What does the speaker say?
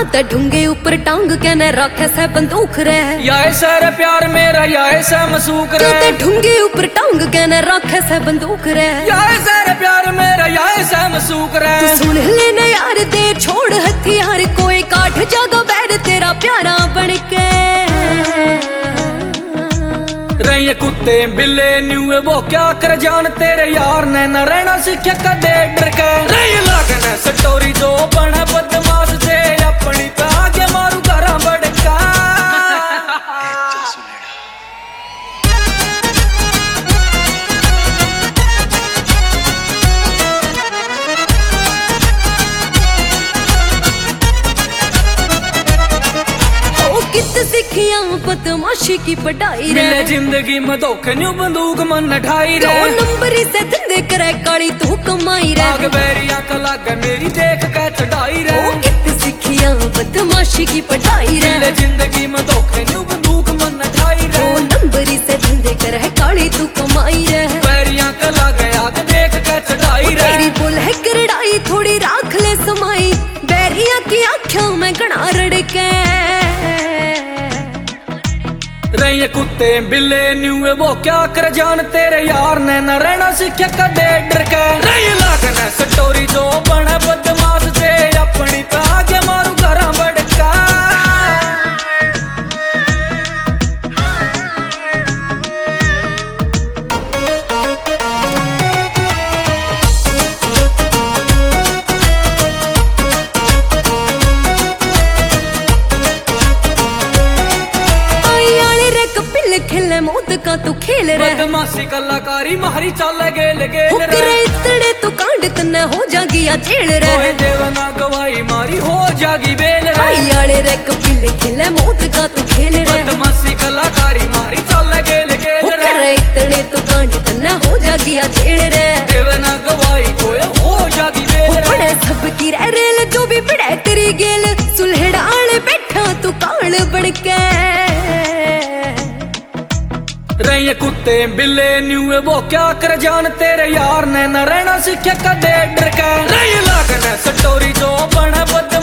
ते ढूंगे ऊपर टांग के न रखे से बंदूक रे या सर प्यार मेरा या ऐसा मसूक रे ते ढूंगे ऊपर टांग के न रखे से बंदूक रे या सर प्यार मेरा या ऐसा मसूक रे सुन लेना यार दे छोड़ हथियार कोई काठ जागा बैर तेरा प्यारा बन के रही कुत्ते बिल्ले न्यूए वो क्या कर जान तेरे यार ने न रहना सीखे कदे डर के रही लगना स्टोरी जो बने बदमाश से अपनी पे आगे मारू घरा बड़का कित सिखिया बदमाशी की पढ़ाई रे मिले जिंदगी में धोखे न्यू बंदूक मन ढाई रे दो नंबरी से धंधे करे काली तू कमाई रे आग बेरिया कला मेरी देख के चढ़ाई रे कित सिखिया बदमाशी की पढ़ाई रे मिले जिंदगी में धोखे न्यू बंदूक मन ढाई रे दो नंबरी से धंधे करे काली तू कमाई रे बेरिया कला आग देख के चढ़ाई रे तेरी बोल है करड़ाई थोड़ी राख ले समाई बैरिया की आँखों में गणा रड़के रही कुत्ते बिल्ले न्यूए वो क्या कर जान तेरे यार ने न रहना सीखे कदे डर के रही लगना स्टोरी जो बने बदमाश से अपनी पे आगे मारू घरा बड़का खेले मौत का तू खेल रहे बदमाशी कलाकारी मारी चाल गेल गेल रे इतने तो कांड तन्ने हो जागी या जेल रे ओए देवना गवाही मारी हो जागी बेल रे आयाले रे कपिल खेले मौत का तू खेल रहे बदमाशी कलाकारी मारी चाल गेल गेल रे इतने तो कांड तन्ने हो जागी या जेल रे देवना गवाही कोई हो जागी बेल रे बड़े सब की रेल जो भी पड़े तेरी गेल सुलहड़ाले बैठा तू काल बन के रही कुत्ते बिल्ले न्यूए वो क्या कर जान तेरे यार ने न रहना सीखे कदे डर के रही लगना स्टोरी जो बने बद